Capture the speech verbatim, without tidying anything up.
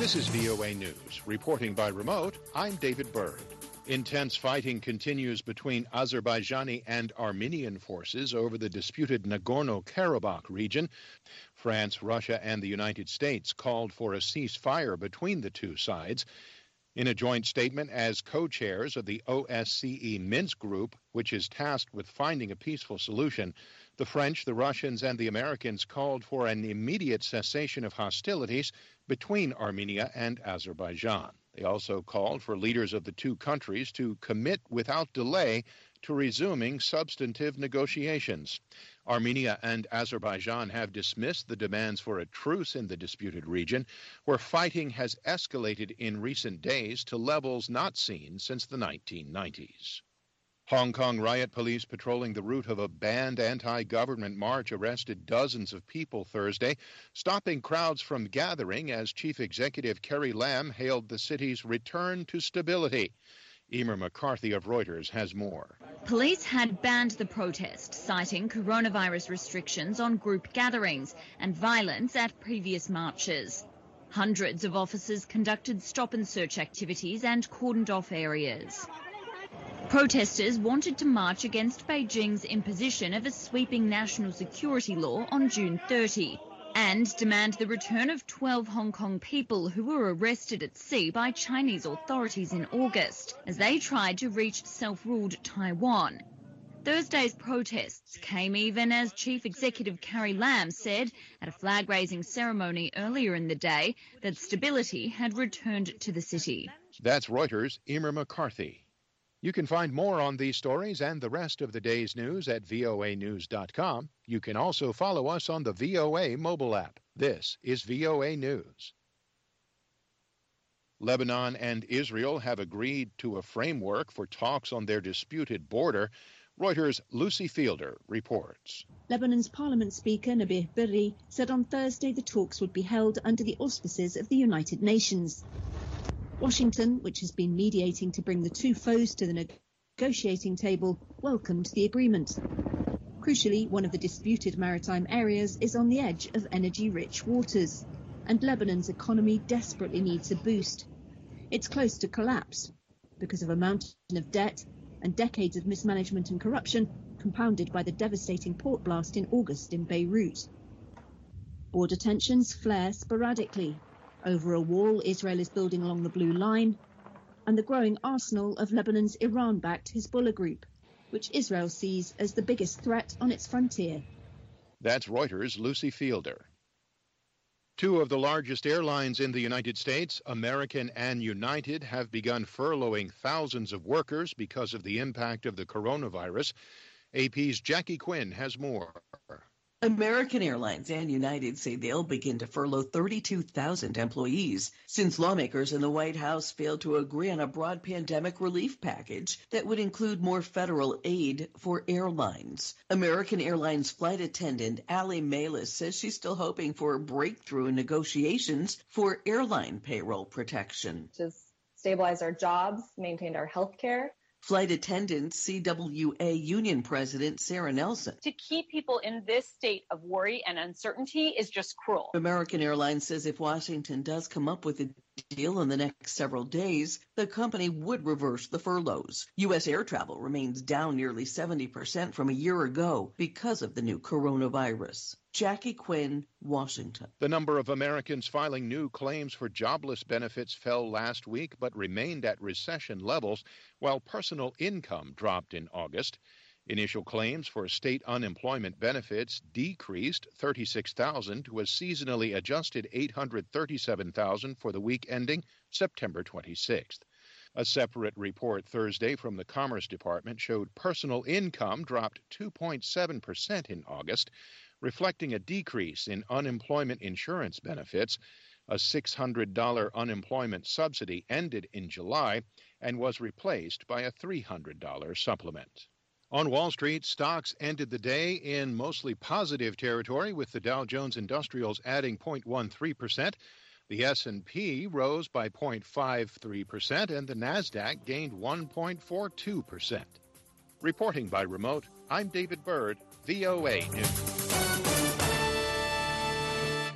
This is V O A News. Reporting by remote, I'm David Byrd. Intense fighting continues between Azerbaijani and Armenian forces over the disputed Nagorno-Karabakh region. France, Russia, and the United States called for a ceasefire between the two sides. In a joint statement as co-chairs of the O S C E Minsk group, which is tasked with finding a peaceful solution, the French, the Russians, and the Americans called for an immediate cessation of hostilities between Armenia and Azerbaijan. They also called for leaders of the two countries to commit without delay to resuming substantive negotiations. Armenia and Azerbaijan have dismissed the demands for a truce in the disputed region, where fighting has escalated in recent days to levels not seen since the nineteen nineties. Hong Kong riot police patrolling the route of a banned anti-government march arrested dozens of people Thursday, stopping crowds from gathering as Chief Executive Carrie Lam hailed the city's return to stability. Emer McCarthy of Reuters has more. Police had banned the protest, citing coronavirus restrictions on group gatherings and violence at previous marches. Hundreds of officers conducted stop-and-search activities and cordoned off areas. Protesters wanted to march against Beijing's imposition of a sweeping national security law on June thirtieth and demand the return of twelve Hong Kong people who were arrested at sea by Chinese authorities in August as they tried to reach self-ruled Taiwan. Thursday's protests came even as Chief Executive Carrie Lam said at a flag-raising ceremony earlier in the day that stability had returned to the city. That's Reuters' Emer McCarthy. You can find more on these stories and the rest of the day's news at V O A news dot com. You can also follow us on the V O A mobile app. This is V O A News. Lebanon and Israel have agreed to a framework for talks on their disputed border. Reuters' Lucy Fielder reports. Lebanon's Parliament Speaker Nabih Berri said on Thursday the talks would be held under the auspices of the United Nations. Washington, which has been mediating to bring the two foes to the negotiating table, welcomed the agreement. Crucially, one of the disputed maritime areas is on the edge of energy-rich waters, and Lebanon's economy desperately needs a boost. It's close to collapse because of a mountain of debt and decades of mismanagement and corruption, compounded by the devastating port blast in August in Beirut. Border tensions flare sporadically over a wall Israel is building along the Blue Line, and the growing arsenal of Lebanon's Iran-backed Hezbollah group, which Israel sees as the biggest threat on its frontier. That's Reuters' Lucy Fielder. Two of the largest airlines in the United States, American and United, have begun furloughing thousands of workers because of the impact of the coronavirus. A P's Jackie Quinn has more. American Airlines and United say they'll begin to furlough thirty-two thousand employees since lawmakers in the White House failed to agree on a broad pandemic relief package that would include more federal aid for airlines. American Airlines flight attendant Allie Malis says she's still hoping for a breakthrough in negotiations for airline payroll protection. Just stabilize our jobs, maintain our health care. Flight attendant C W A union president Sarah Nelson. To keep people in this state of worry and uncertainty is just cruel. American Airlines says if Washington does come up with a deal in the next several days, the company would reverse the furloughs. U S air travel remains down nearly seventy percent from a year ago because of the new coronavirus. Jackie Quinn, Washington. The number of Americans filing new claims for jobless benefits fell last week but remained at recession levels, while personal income dropped in August. Initial claims for state unemployment benefits decreased thirty-six thousand to a seasonally adjusted eight hundred thirty-seven thousand for the week ending September twenty-sixth. A separate report Thursday from the Commerce Department showed personal income dropped two point seven percent in August, reflecting a decrease in unemployment insurance benefits. A six hundred dollars unemployment subsidy ended in July and was replaced by a three hundred dollars supplement. On Wall Street, stocks ended the day in mostly positive territory, with the Dow Jones Industrials adding zero point one three percent. The S and P rose by zero point five three percent, and the NASDAQ gained one point four two percent. Reporting by remote, I'm David Byrd, V O A News.